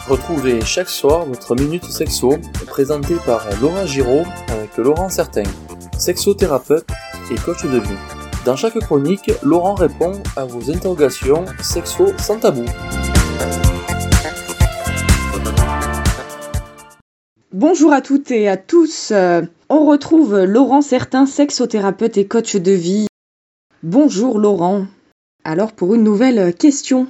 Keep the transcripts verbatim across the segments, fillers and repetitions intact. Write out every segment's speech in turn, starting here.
Retrouvez chaque soir votre Minute Sexo, présentée par Laura Giraud avec Laurent Certain, sexothérapeute et coach de vie. Dans chaque chronique, Laurent répond à vos interrogations sexo sans tabou. Bonjour à toutes et à tous, on retrouve Laurent Certain, sexothérapeute et coach de vie. Bonjour Laurent, alors pour une nouvelle question.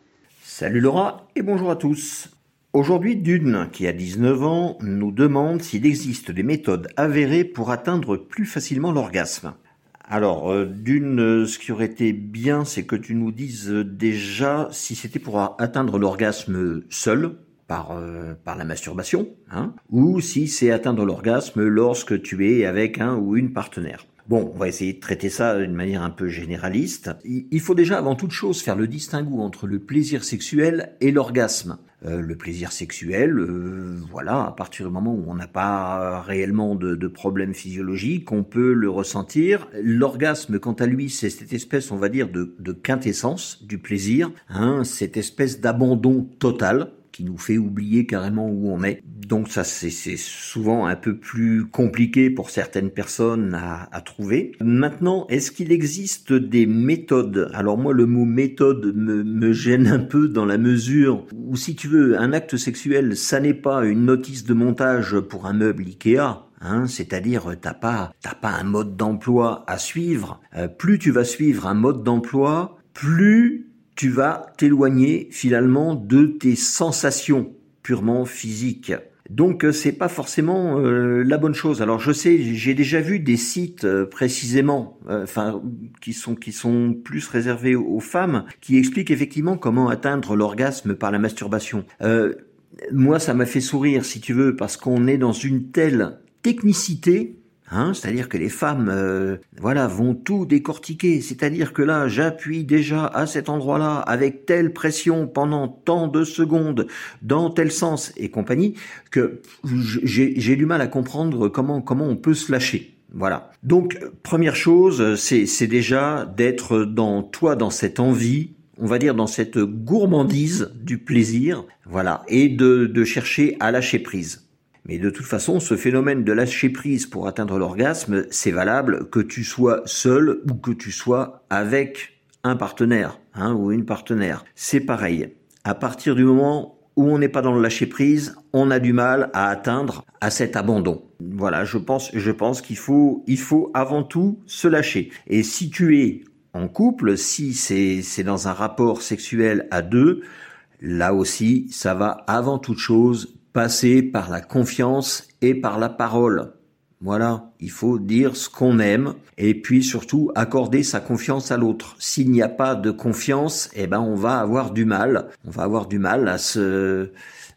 Salut Laura et bonjour à tous. Aujourd'hui, Dune, qui a dix-neuf ans, nous demande s'il existe des méthodes avérées pour atteindre plus facilement l'orgasme. Alors, euh, Dune, euh, ce qui aurait été bien, c'est que tu nous dises euh, déjà si c'était pour atteindre l'orgasme seul, par, euh, par la masturbation, hein, ou si c'est atteindre l'orgasme lorsque tu es avec un ou une partenaire. Bon, on va essayer de traiter ça d'une manière un peu généraliste. Il faut déjà avant toute chose faire le distinguo entre le plaisir sexuel et l'orgasme. Euh, le plaisir sexuel, euh, voilà, à partir du moment où on n'a pas réellement de, de problème physiologique, on peut le ressentir. L'orgasme, quant à lui, c'est cette espèce, on va dire, de, de quintessence du plaisir, hein, cette espèce d'abandon total qui nous fait oublier carrément où on est. Donc ça, c'est, c'est souvent un peu plus compliqué pour certaines personnes à, à trouver. Maintenant, est-ce qu'il existe des méthodes ? Alors moi, le mot méthode me, me gêne un peu dans la mesure où, si tu veux, un acte sexuel, ça n'est pas une notice de montage pour un meuble Ikea. Hein, c'est-à-dire, t'as pas, t'as pas un mode d'emploi à suivre. Euh, plus tu vas suivre un mode d'emploi, plus tu vas t'éloigner finalement de tes sensations purement physiques. Donc c'est pas forcément euh, la bonne chose. Alors je sais, j'ai déjà vu des sites euh, précisément, euh, enfin qui sont qui sont plus réservés aux femmes, qui expliquent effectivement comment atteindre l'orgasme par la masturbation. Euh, moi, ça m'a fait sourire, si tu veux, parce qu'on est dans une telle technicité. Hein, c'est-à-dire que les femmes, euh, voilà, vont tout décortiquer. C'est-à-dire que là, j'appuie déjà à cet endroit-là avec telle pression pendant tant de secondes, dans tel sens et compagnie, que j'ai, j'ai du mal à comprendre comment comment on peut se lâcher. Voilà. Donc, première chose, c'est, c'est déjà d'être dans toi, dans cette envie, on va dire dans cette gourmandise du plaisir, voilà, et de, de chercher à lâcher prise. Mais de toute façon, ce phénomène de lâcher prise pour atteindre l'orgasme, c'est valable que tu sois seul ou que tu sois avec un partenaire, hein, ou une partenaire. C'est pareil. À partir du moment où on n'est pas dans le lâcher prise, on a du mal à atteindre à cet abandon. Voilà, je pense, je pense qu'il faut, il faut avant tout se lâcher. Et si tu es en couple, si c'est, c'est dans un rapport sexuel à deux, là aussi, ça va avant toute chose passer par la confiance et par la parole. Voilà, il faut dire ce qu'on aime et puis surtout accorder sa confiance à l'autre. S'il n'y a pas de confiance, eh ben on va avoir du mal, on va avoir du mal à ce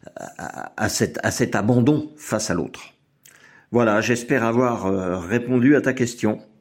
à, à cet à cet abandon face à l'autre. Voilà, j'espère avoir répondu à ta question.